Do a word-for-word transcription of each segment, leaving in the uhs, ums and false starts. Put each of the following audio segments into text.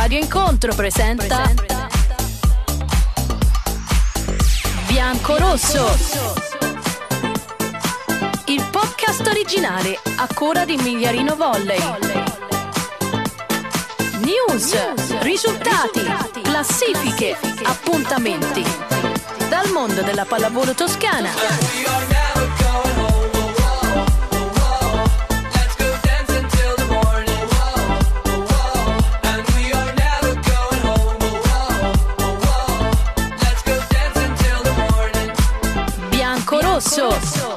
Radio Incontro presenta Biancorosso, il podcast originale a cura di Migliarino Volley. News, risultati, classifiche, appuntamenti dal mondo della pallavolo toscana. Biancorosso.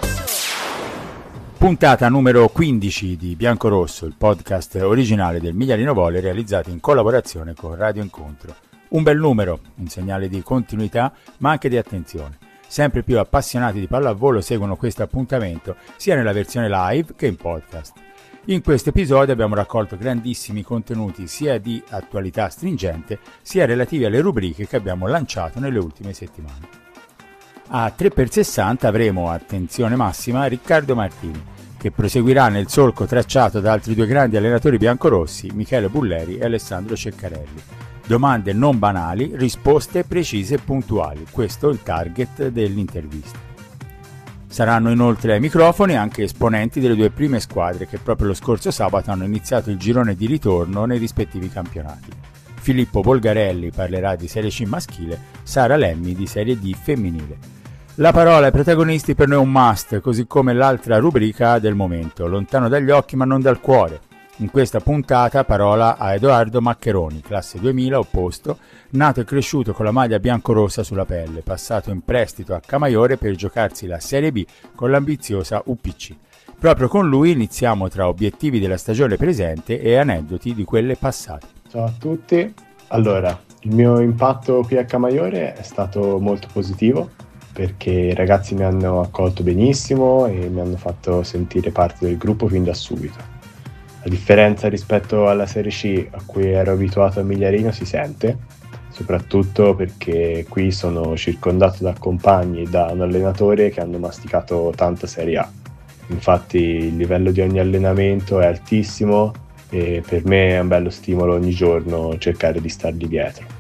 Puntata numero quindici di Biancorosso, il podcast originale del Migliarino Volley realizzato in collaborazione con Radio Incontro. Un bel numero, un segnale di continuità ma anche di attenzione. Sempre più appassionati di pallavolo seguono questo appuntamento sia nella versione live che in podcast. In questo episodio abbiamo raccolto grandissimi contenuti sia di attualità stringente sia relativi alle rubriche che abbiamo lanciato nelle ultime settimane. A tre per sessanta avremo, attenzione massima, Riccardo Martini, che proseguirà nel solco tracciato da altri due grandi allenatori biancorossi, Michele Bulleri e Alessandro Ceccarelli. Domande non banali, risposte precise e puntuali. Questo è il target dell'intervista. Saranno inoltre ai microfoni anche esponenti delle due prime squadre che proprio lo scorso sabato hanno iniziato il girone di ritorno nei rispettivi campionati. Filippo Bolgarelli parlerà di Serie C maschile, Sara Lemmi di Serie D femminile. La parola ai protagonisti per noi è un must, così come l'altra rubrica del momento, lontano dagli occhi ma non dal cuore. In questa puntata parola a Edoardo Maccheroni, classe duemila, opposto, nato e cresciuto con la maglia biancorossa sulla pelle, passato in prestito a Camaiore per giocarsi la Serie B con l'ambiziosa U P C. Proprio con lui iniziamo tra obiettivi della stagione presente e aneddoti di quelle passate. Ciao a tutti, allora il mio impatto qui a Camaiore è stato molto positivo, perché i ragazzi mi hanno accolto benissimo e mi hanno fatto sentire parte del gruppo fin da subito. La differenza rispetto alla Serie C a cui ero abituato a Migliarino si sente, soprattutto perché qui sono circondato da compagni e da un allenatore che hanno masticato tanta Serie A. Infatti il livello di ogni allenamento è altissimo e per me è un bello stimolo ogni giorno cercare di stargli dietro.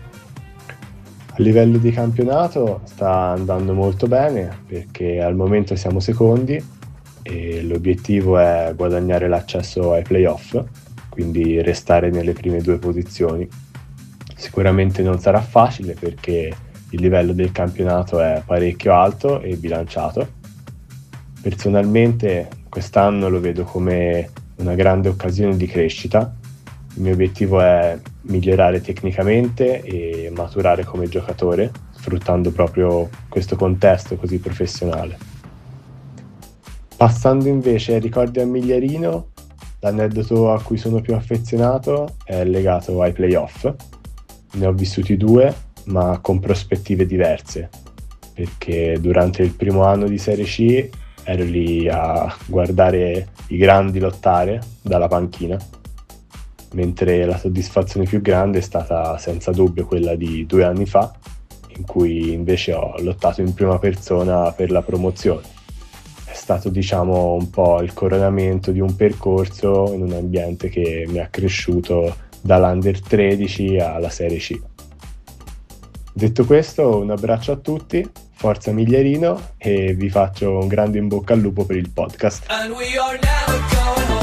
A livello di campionato sta andando molto bene perché al momento siamo secondi e l'obiettivo è guadagnare l'accesso ai playoff, quindi restare nelle prime due posizioni. Sicuramente non sarà facile perché il livello del campionato è parecchio alto e bilanciato. Personalmente quest'anno lo vedo come una grande occasione di crescita. Il mio obiettivo è migliorare tecnicamente e maturare come giocatore, sfruttando proprio questo contesto così professionale. Passando invece ai ricordi a Migliarino, l'aneddoto a cui sono più affezionato è legato ai playoff. Ne ho vissuti due, ma con prospettive diverse, perché durante il primo anno di Serie C ero lì a guardare i grandi lottare dalla panchina, mentre la soddisfazione più grande è stata senza dubbio quella di due anni fa, in cui invece ho lottato in prima persona per la promozione. È stato, diciamo, un po' il coronamento di un percorso in un ambiente che mi ha cresciuto dall'Under tredici alla Serie C. Detto questo, un abbraccio a tutti, forza Migliarino e vi faccio un grande in bocca al lupo per il podcast. And we are never going home.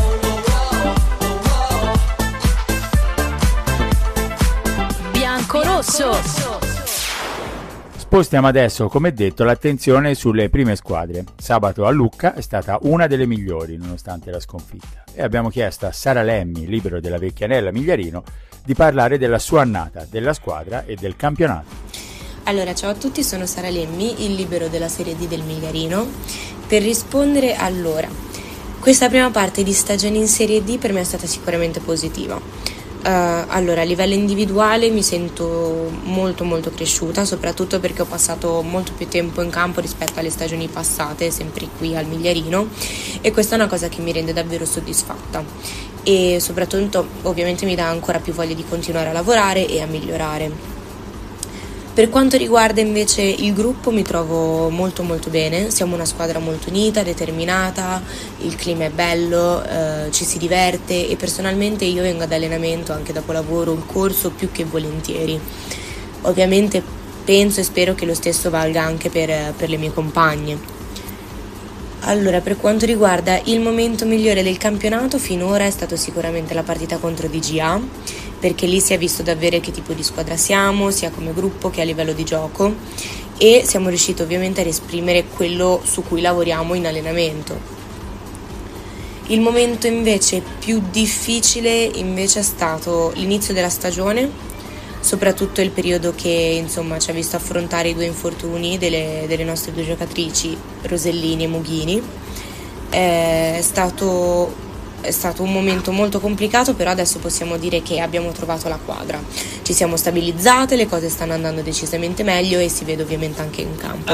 Biancorosso. Spostiamo adesso, come detto, l'attenzione sulle prime squadre. Sabato a Lucca è stata una delle migliori nonostante la sconfitta e abbiamo chiesto a Sara Lemmi, libero della Vecchianella Migliarino, di parlare della sua annata, della squadra e del campionato. Allora, ciao a tutti, sono Sara Lemmi, il libero della Serie D del Migliarino. Per rispondere, allora, questa prima parte di stagione in Serie D per me è stata sicuramente positiva. Uh, allora, a livello individuale mi sento molto molto cresciuta, soprattutto perché ho passato molto più tempo in campo rispetto alle stagioni passate, sempre qui al Migliarino, e questa è una cosa che mi rende davvero soddisfatta e soprattutto ovviamente mi dà ancora più voglia di continuare a lavorare e a migliorare. Per quanto riguarda invece il gruppo, mi trovo molto molto bene, siamo una squadra molto unita, determinata, il clima è bello, eh, ci si diverte e personalmente io vengo ad allenamento anche dopo lavoro, il corso più che volentieri. Ovviamente penso e spero che lo stesso valga anche per, per le mie compagne. Allora, per quanto riguarda il momento migliore del campionato, finora è stato sicuramente la partita contro D G A, perché lì si è visto davvero che tipo di squadra siamo, sia come gruppo che a livello di gioco, e siamo riusciti ovviamente ad esprimere quello su cui lavoriamo in allenamento. Il momento invece più difficile invece è stato l'inizio della stagione, soprattutto il periodo che insomma ci ha visto affrontare i due infortuni delle, delle nostre due giocatrici, Rosellini e Mughini. È stato, è stato un momento molto complicato, però adesso possiamo dire che abbiamo trovato la quadra, ci siamo stabilizzate, le cose stanno andando decisamente meglio e si vede ovviamente anche in campo.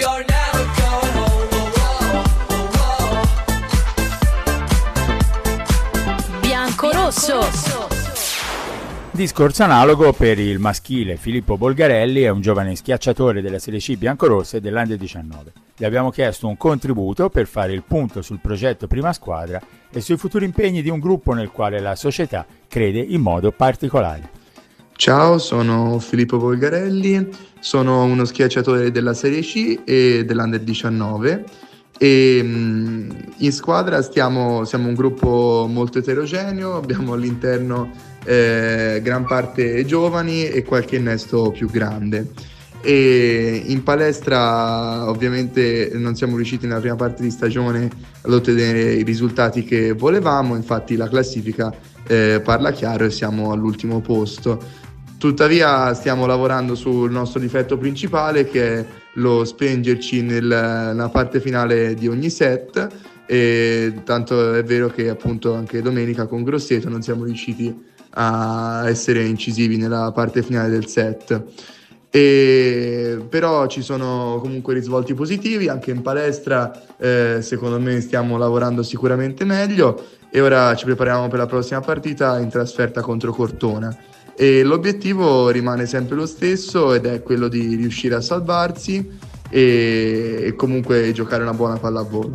Bianco-rosso. Discorso analogo per il maschile. Filippo Bolgarelli è un giovane schiacciatore della Serie C biancorossa e dell'Under diciannove. Gli abbiamo chiesto un contributo per fare il punto sul progetto Prima Squadra e sui futuri impegni di un gruppo nel quale la società crede in modo particolare. Ciao, sono Filippo Bolgarelli, sono uno schiacciatore della Serie C e dell'Under diciannove e in squadra stiamo, siamo un gruppo molto eterogeneo, abbiamo all'interno Eh, gran parte giovani e qualche innesto più grande, e in palestra ovviamente non siamo riusciti nella prima parte di stagione ad ottenere i risultati che volevamo, infatti la classifica eh, parla chiaro e siamo all'ultimo posto. Tuttavia stiamo lavorando sul nostro difetto principale, che è lo spingerci nel, nella parte finale di ogni set, e tanto è vero che appunto anche domenica con Grosseto non siamo riusciti a essere incisivi nella parte finale del set, e però ci sono comunque risvolti positivi anche in palestra. Eh, secondo me stiamo lavorando sicuramente meglio e ora ci prepariamo per la prossima partita in trasferta contro Cortona, e l'obiettivo rimane sempre lo stesso ed è quello di riuscire a salvarsi e, e comunque giocare una buona pallavolo.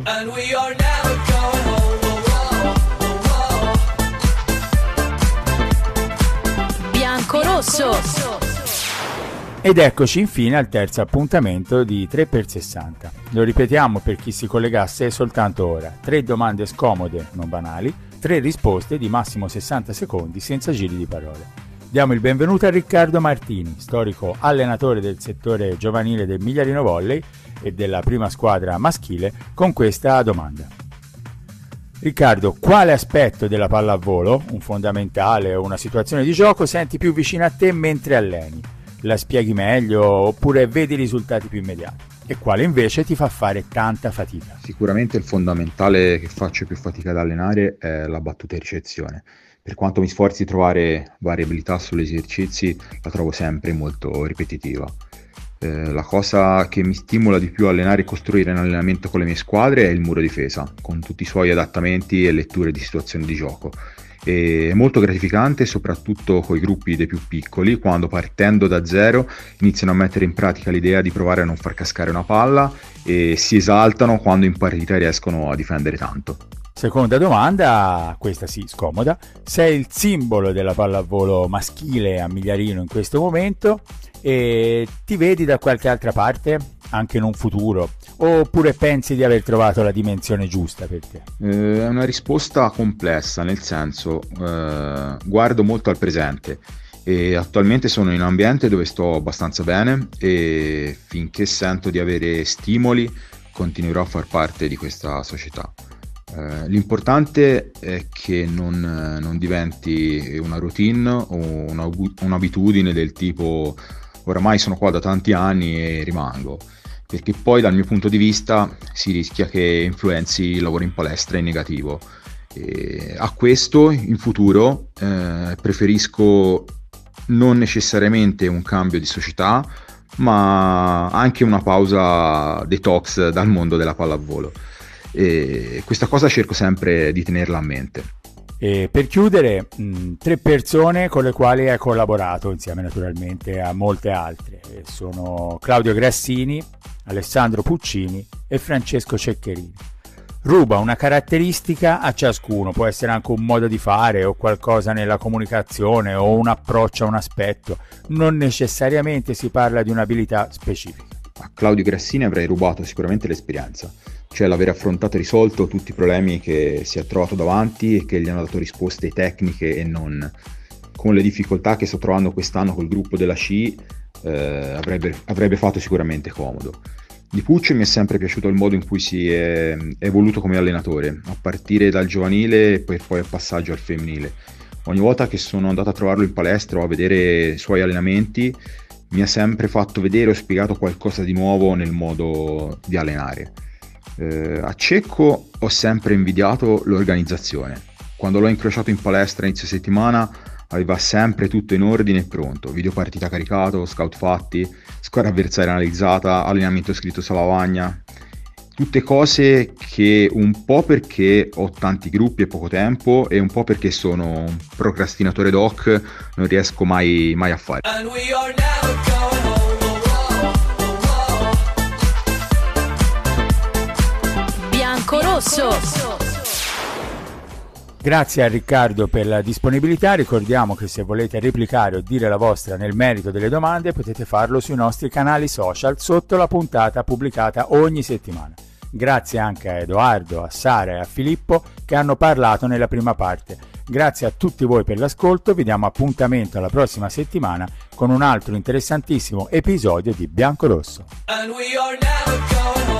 Bianco-rosso. Ed eccoci infine al terzo appuntamento di tre per sessanta. Lo ripetiamo per chi si collegasse soltanto ora: tre domande scomode, non banali, tre risposte di massimo sessanta secondi senza giri di parole. Diamo il benvenuto a Riccardo Martini, storico allenatore del settore giovanile del Migliarino Volley e della prima squadra maschile, con questa domanda. Riccardo, quale aspetto della pallavolo, un fondamentale o una situazione di gioco, senti più vicino a te mentre alleni? La spieghi meglio oppure vedi risultati più immediati? E quale invece ti fa fare tanta fatica? Sicuramente il fondamentale che faccio più fatica ad allenare è la battuta e ricezione. Per quanto mi sforzi di trovare variabilità sugli esercizi, la trovo sempre molto ripetitiva. Eh, la cosa che mi stimola di più a allenare e costruire in allenamento con le mie squadre è il muro difesa, con tutti i suoi adattamenti e letture di situazioni di gioco. E è molto gratificante, soprattutto con i gruppi dei più piccoli, quando partendo da zero iniziano a mettere in pratica l'idea di provare a non far cascare una palla e si esaltano quando in partita riescono a difendere tanto. Seconda domanda, questa sì, scomoda. Sei il simbolo della pallavolo maschile a Migliarino in questo momento e ti vedi da qualche altra parte, anche in un futuro? Oppure pensi di aver trovato la dimensione giusta per te? Eh, è una risposta complessa, nel senso, eh, guardo molto al presente e attualmente sono in un ambiente dove sto abbastanza bene e finché sento di avere stimoli continuerò a far parte di questa società. Uh, l'importante è che non, non diventi una routine o una, un'abitudine del tipo oramai sono qua da tanti anni e rimango, perché poi dal mio punto di vista si rischia che influenzi il lavoro in palestra in negativo. E a questo in futuro eh, preferisco non necessariamente un cambio di società, ma anche una pausa detox dal mondo della pallavolo. E questa cosa cerco sempre di tenerla a mente. E per chiudere, mh, tre persone con le quali hai collaborato insieme naturalmente a molte altre. E sono Claudio Grassini, Alessandro Puccini e Francesco Ceccherini. Ruba una caratteristica a ciascuno, può essere anche un modo di fare o qualcosa nella comunicazione o un approccio a un aspetto, non necessariamente si parla di un'abilità specifica. A Claudio Grassini avrei rubato sicuramente l'esperienza, cioè l'aver affrontato e risolto tutti i problemi che si è trovato davanti e che gli hanno dato risposte tecniche e non. Con le difficoltà che sto trovando quest'anno col gruppo della sci eh, avrebbe, avrebbe fatto sicuramente comodo. Di Pucci mi è sempre piaciuto il modo in cui si è evoluto come allenatore, a partire dal giovanile e poi, poi al passaggio al femminile. Ogni volta che sono andato a trovarlo in palestra o a vedere i suoi allenamenti mi ha sempre fatto vedere o spiegato qualcosa di nuovo nel modo di allenare. Eh, a Cecco ho sempre invidiato l'organizzazione. Quando l'ho incrociato in palestra inizio settimana aveva sempre tutto in ordine e pronto, video partita caricato, scout fatti, squadra avversaria analizzata, allenamento scritto sulla lavagna, tutte cose che un po' perché ho tanti gruppi e poco tempo e un po' perché sono un procrastinatore doc non riesco mai, mai a fare. Bianco-rosso. Grazie a Riccardo per la disponibilità, ricordiamo che se volete replicare o dire la vostra nel merito delle domande potete farlo sui nostri canali social sotto la puntata pubblicata ogni settimana. Grazie anche a Edoardo, a Sara e a Filippo che hanno parlato nella prima parte. Grazie a tutti voi per l'ascolto, vi diamo appuntamento alla prossima settimana con un altro interessantissimo episodio di Bianco-Rosso.